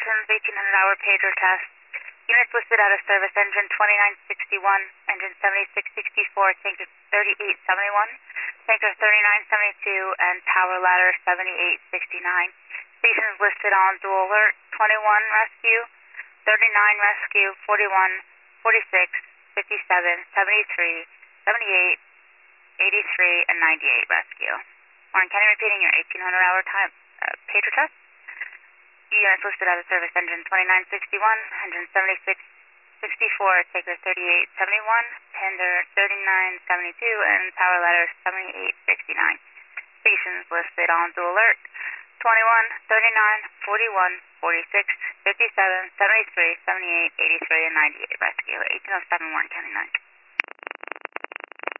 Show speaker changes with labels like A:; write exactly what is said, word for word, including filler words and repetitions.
A: stations, eighteen hundred hour pager test. Units listed out of service, engine twenty-nine sixty-one, engine seventy-six sixty-four, tanker thirty-eight seventy-one, tanker thirty-nine seventy-two, and power ladder seventy-eight sixty-nine. Stations listed on dual alert, twenty-one rescue, thirty-nine rescue, forty-one, forty-six, fifty-seven, seventy-three, seventy-eight, eighty-three, and ninety-eight rescue. Warren County repeating your eighteen hundred hour time uh, pager test. Units listed out of service, engine twenty-nine sixty-one, engine seventy-six sixty-four, taker thirty-eight seventy-one, tender thirty-nine seventy-two, and power ladder seventy-eight sixty-nine. Stations listed on dual alert, twenty-one, thirty-nine, forty-one, forty-six, fifty-seven, seventy-three, seventy-eight, eighty-three, and ninety-eight rescue. eighteen oh seven Warren County nine.